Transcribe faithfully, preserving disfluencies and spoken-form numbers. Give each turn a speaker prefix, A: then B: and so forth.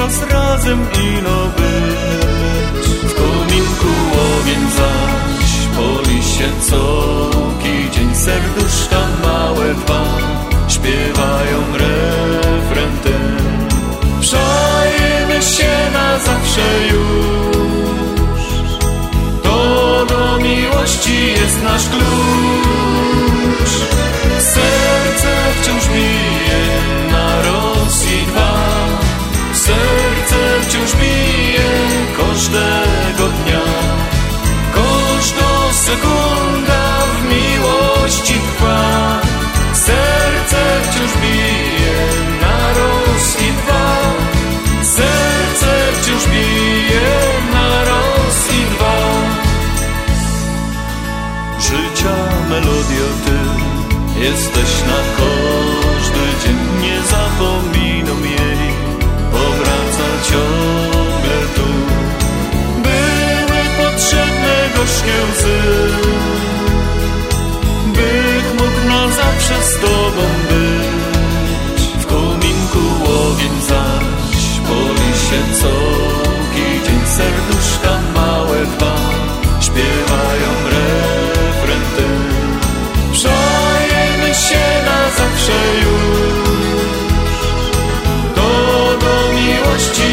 A: raz razem ino być. W kominku ogień zaś poli się coki dzień, serduszka małe dwa śpiewają refren ten. Przajemy się na zawsze już, to do miłości jest nasz klucz. Serce wciąż bije na Rosji dwa, serce wciąż bije każdego dnia. Każda sekunda w miłości trwa, serce wciąż bije na Rosji dwa, serce wciąż bije na Rosji dwa. Życia melodia ty jesteś na każdy dzień, nie zapominam jej, powraca ciągle tu. Były potrzebne gorzkie łzy, bych mógł na zawsze z tobą być. W kominku ogień zaś poli się coki dzień, serduszka małe dwa śpiewają refren ten. Przajemy się na zawsze już, to do miłości